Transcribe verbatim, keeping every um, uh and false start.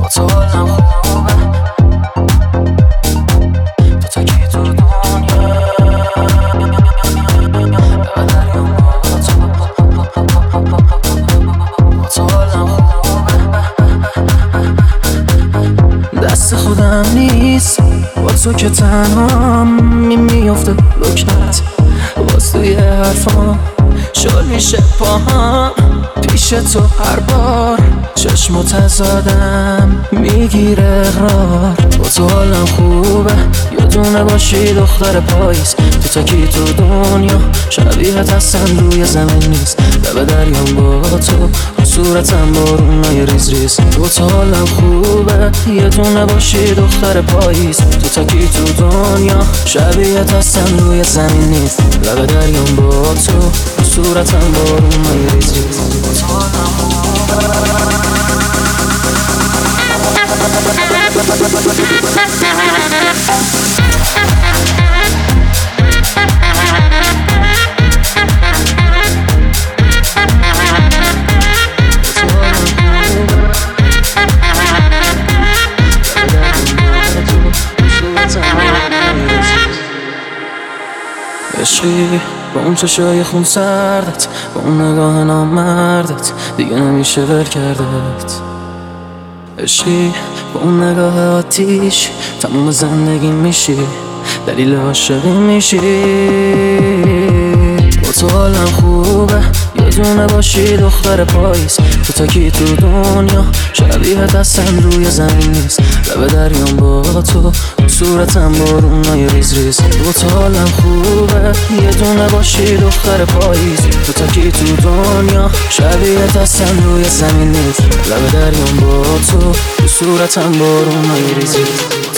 با تو حالم خوبه، تو تکی تو دنیا لب دریام با تو، با تو حالم خوبه. دست خودم نیست با تو که تنها می میافته لکنت، باز توی حرفام شل میشه پاهم پیش تو هر بار، چشم تزادم میگیره اقرار. با تو حالم خوبه، یه دونه باشی دختر پاییز، تو تکی تو دنیا شبیهت هستن روی زمین نیست، لب دریام با تو، صورتم بارونای ریز ریز. با تو حالم خوبه، یه دونه باشی دختر پاییز، تو تکی تو دنیا شبیهت هستن روی زمین نیست، لب دریام با تو، صورتم بارونای ریز ریز. با تو حالم خوبه. عشقی با اون چشای خون سردت، با اون نگاه نامردت، دیگه نمیشه ول کردت. عشقی با اون نگاه آتیش تموم زندگی میشی، دلیل عاشقی میشی. با تو حالم خوبه، یه دونه باشی دختر پاییز، تو تکی تو دنیا شبیهت هستن روی زمین نیست، لب دریام با تو، صورتم بارونای ریز ریز. با تو حالم خوبه، یه دونه باشی دختر پاییز، تو تکی تو دنیا شبیهت هستن روی زمین نیست، لب دریام با تو، صورتم بارونای ریز ریز.